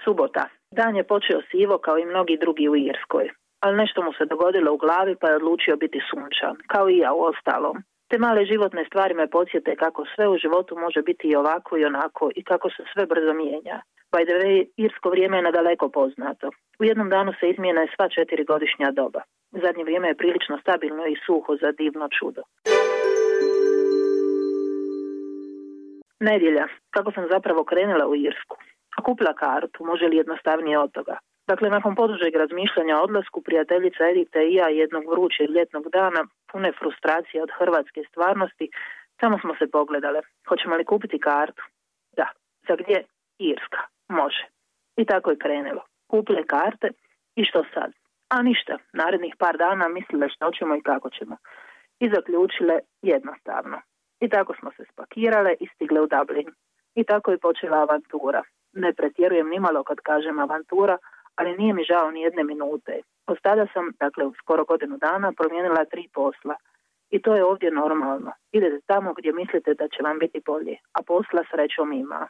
Subota. Dan je počeo sivo kao i mnogi drugi u Irskoj, ali nešto mu se dogodilo u glavi pa je odlučio biti sunčan, kao i ja u ostalom. Te male životne stvari me podsjete kako sve u životu može biti i ovako i onako i kako se sve brzo mijenja. By the way, irsko vrijeme je nadaleko poznato. U jednom danu se izmijene sva 4 godišnja doba. Zadnje vrijeme je prilično stabilno i suho za divno čudo. Nedjelja. Kako sam zapravo krenula u Irsku? Kupila kartu, može li jednostavnije od toga? Dakle, nakon podužeg razmišljanja o odlasku, prijateljica Edita i ja jednog vrućeg ljetnog dana, pune frustracije od hrvatske stvarnosti, samo smo se pogledale. Hoćemo li kupiti kartu? Da. Za gdje? Irska. Može. I tako je krenulo. Kupile karte i što sad? A ništa. Narednih par dana mislile što ćemo i kako ćemo. I zaključile jednostavno. I tako smo se spakirale i stigle u Dublin. I tako je počela avantura. Ne pretjerujem nimalo kad kažem avantura, ali nije mi žao ni jedne minute. Od tada sam, dakle, u skoro godinu dana promijenila 3 posla. I to je ovdje normalno. Idete tamo gdje mislite da će vam biti bolje, a posla srećom ima.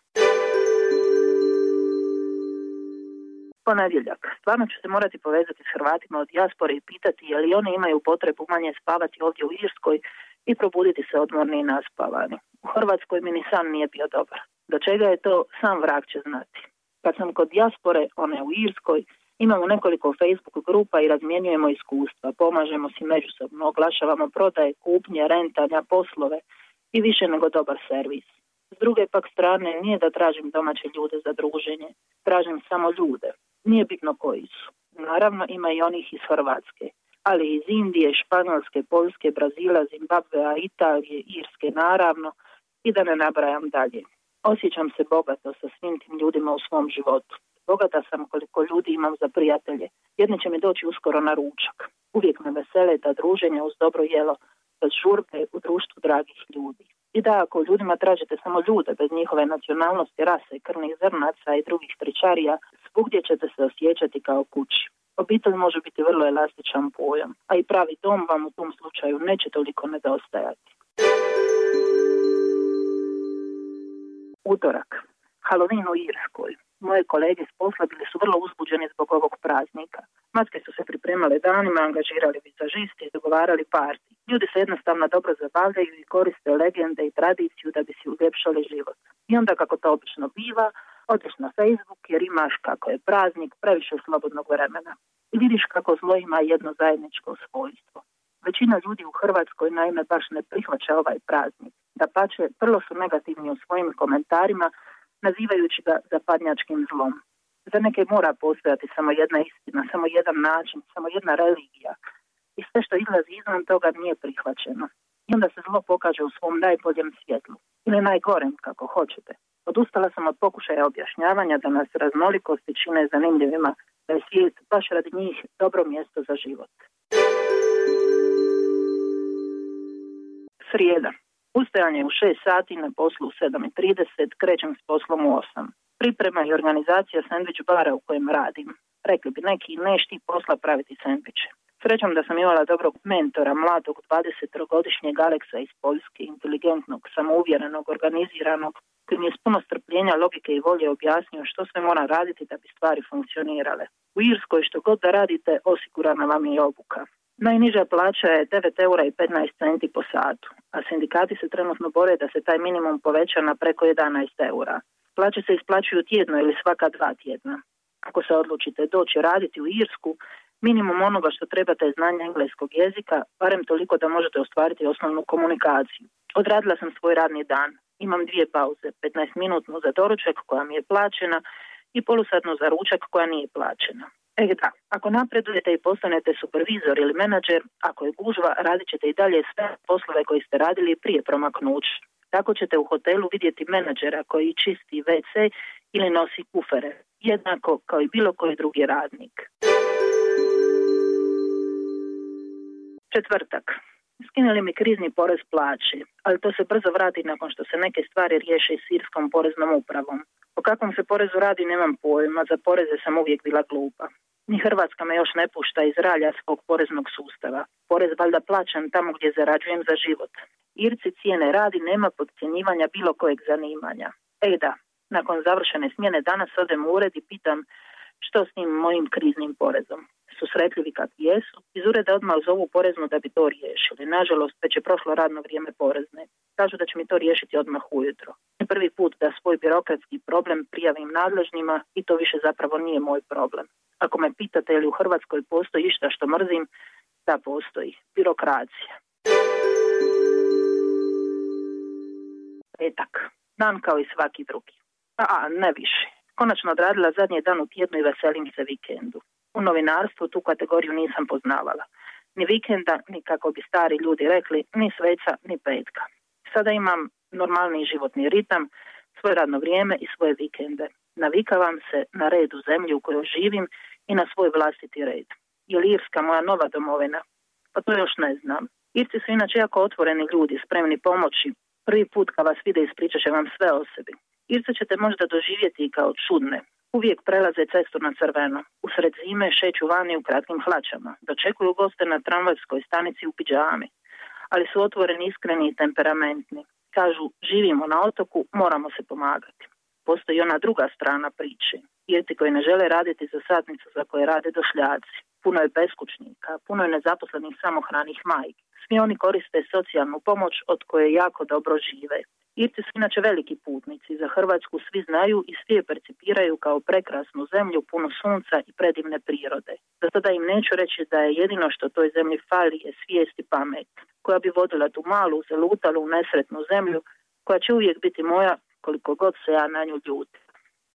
Ponedjeljak. Stvarno ću se morati povezati s Hrvatima od dijaspore i pitati je li oni imaju potrebu manje spavati ovdje u Irskoj i probuditi se odmorni i naspavani. U Hrvatskoj mi ni san nije bio dobar. Do čega je to, sam vrag će znati. Kad sam kod dijaspore, one u Irskoj, imamo nekoliko Facebook grupa i razmjenjujemo iskustva, pomažemo si međusobno, oglašavamo prodaje, kupnje, rentanja, poslove i više nego dobar servis. S druge pak strane, nije da tražim domaće ljude za druženje, tražim samo ljude. Nije bitno koji su. Naravno, ima i onih iz Hrvatske, ali iz Indije, Španjolske, Poljske, Brazila, Zimbabvea, Italije, Irske naravno i da ne nabrajam dalje. Osjećam se bogato sa svim tim ljudima u svom životu. Bogata sam koliko ljudi imam za prijatelje. Jedni će mi doći uskoro na ručak. Uvijek me vesele ta druženja uz dobro jelo, bez žurbe u društvu dragih ljudi. I da, ako ljudima tražite samo ljude bez njihove nacionalnosti, rase, krvnih zrnaca i drugih tričarija, svugdje ćete se osjećati kao kući. Obitelj može biti vrlo elastičan pojam, a i pravi dom vam u tom slučaju neće toliko nedostajati. Utorak. Halloween u Irskoj. Moje kolege s posla bili su vrlo uzbuđeni zbog ovog praznika. Matke su se pripremale danima, angažirali vizažiste i dogovarali parti. Ljudi se jednostavno dobro zabavljaju i koriste legende i tradiciju da bi si uljepšali život. I onda, kako to obično biva, odeš na Facebook jer imaš, kako je praznik, previše slobodnog vremena. I vidiš kako zlo ima jedno zajedničko svojstvo. Većina ljudi u Hrvatskoj naime baš ne prihvaća ovaj praznik. Dapače, vrlo su negativni u svojim komentarima, nazivajući ga zapadnjačkim zlom. Za neke mora postojati samo jedna istina, samo jedan način, samo jedna religija. I sve što izlazi izvan toga nije prihvaćeno. I onda se zlo pokaže u svom najboljem svjetlu. Ili najgorem, kako hoćete. Odustala sam od pokušaja objašnjavanja da nas raznolikosti čine zanimljivima, da je svijet baš radi njih dobro mjesto za život. Srijeda. Ustajanje u 6 sati, na poslu u 7:30, krećem s poslom u 8. Priprema i organizacija sendvič bara u kojem radim. Rekli bi neki, neš ti posla praviti sendviče. Srećom da sam imala dobrog mentora, mladog 20-godišnjeg Aleksa iz Poljske, inteligentnog, samouvjerenog, organiziranog, koji mi je s puno strpljenja, logike i volje objasnio što sve mora raditi da bi stvari funkcionirale. U Irskoj što god da radite, osigurana vam je i obuka. Najniža plaća je 9,15 € po satu, a sindikati se trenutno bore da se taj minimum poveća na preko 11 €. Plaće se isplaćuju tjedno ili svaka 2 tjedna. Ako se odlučite doći raditi u Irsku, minimum onoga što trebate je znanje engleskog jezika, barem toliko da možete ostvariti osnovnu komunikaciju. Odradila sam svoj radni dan. Imam 2 pauze, 15-minutnu za doručak koja mi je plaćena i polusatnu za ručak koja nije plaćena. Da, ako napredujete i postanete supervizor ili menadžer, ako je gužva, radit ćete i dalje sve poslove koji ste radili prije promaknuća. Tako ćete u hotelu vidjeti menadžera koji čisti WC ili nosi kufere, jednako kao i bilo koji drugi radnik. Četvrtak. Skinuli mi krizni porez plaće, ali to se brzo vrati nakon što se neke stvari riješe s irskom poreznom upravom. O kakvom se porezu radi nemam pojma, za poreze sam uvijek bila glupa. Ni Hrvatska me još ne pušta iz ralja svog poreznog sustava. Porez valjda plaćam tamo gdje zarađujem za život. Irci cijene radi, nema podcjenjivanja bilo kojeg zanimanja. Da, Nakon završene smjene danas odem u ured i pitam što s tim mojim kriznim porezom. Susretljivi kakvi jesu, iz ureda odmah zovu poreznu da bi to riješili. Nažalost, već je prošlo radno vrijeme porezne. Kažu da će mi to riješiti odmah ujutro. Prvi put da svoj birokratski problem prijavim nadležnima i to više zapravo nije moj problem. Ako me pitate je li u Hrvatskoj postoji išta što mrzim, da postoji. Birokracija. Petak. Dan kao i svaki drugi. Ne više. Konačno odradila zadnji dan u tjednu i veselim se vikendu. U novinarstvu tu kategoriju nisam poznavala. Ni vikenda, ni kako bi stari ljudi rekli, ni sveca, ni petka. Sada imam normalni životni ritam, svoje radno vrijeme i svoje vikende. Navikavam se na red u zemlji u kojoj živim i na svoj vlastiti red. Je li Irska moja nova domovina? Pa to još ne znam. Irci su inače jako otvoreni ljudi, spremni pomoći. Prvi put kad vas vide ispričat će vam sve o sebi. Irce ćete možda doživjeti kao čudne. Uvijek prelaze cestu na crveno. Usred zime šeću vani u kratkim hlačama. Dočekuju goste na tramvajskoj stanici u pidžami. Ali su otvoreni, iskreni i temperamentni. Kažu, živimo na otoku, moramo se pomagati. Postoji ona druga strana priče. Irci koji ne žele raditi za satnicu za koje rade došljaci. Puno je beskućnika, puno je nezaposlenih samohranih majki. Svi oni koriste socijalnu pomoć od koje jako dobro žive. Irci su inače veliki putnici. Za Hrvatsku svi znaju i svi je percipiraju kao prekrasnu zemlju, punu sunca i predivne prirode. Zato da im neću reći da je jedino što toj zemlji fali je svijest i pamet, koja bi vodila tu malu, zalutalu, nesretnu zemlju, koja će uvijek biti moja koliko god se ja na nju ljutim.